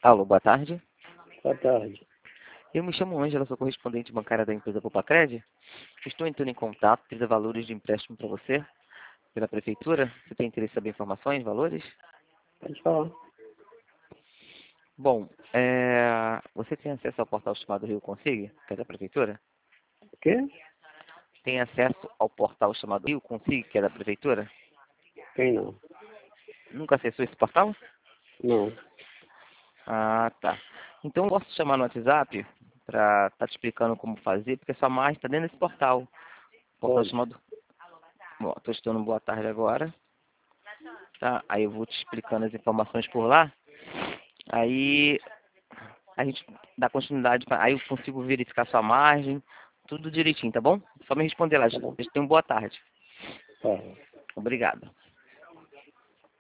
Alô, boa tarde. Boa tarde. Eu me chamo Ângela, sou correspondente bancária da empresa Popacred. Estou entrando em contato, precisa valores de empréstimo para você, pela prefeitura. Você tem interesse em saber informações, valores? Pode falar. Bom, você tem acesso ao portal chamado Rio Consigue, que é da prefeitura? O quê? Tem acesso ao portal chamado Rio Consigue, que é da prefeitura? Quem não? Nunca acessou esse portal? Não. Ah, tá. Então eu posso te chamar no WhatsApp para estar te explicando como fazer, porque a sua margem está dentro desse portal. Portal Pode. chamado... Bom, estou te dando boa tarde agora. Tá? Aí eu vou te explicando as informações por lá. Aí a gente dá continuidade, aí eu consigo verificar sua margem, tudo direitinho, tá bom? Só me responder lá. Tá bom. Tenham boa tarde. Tá. Obrigado.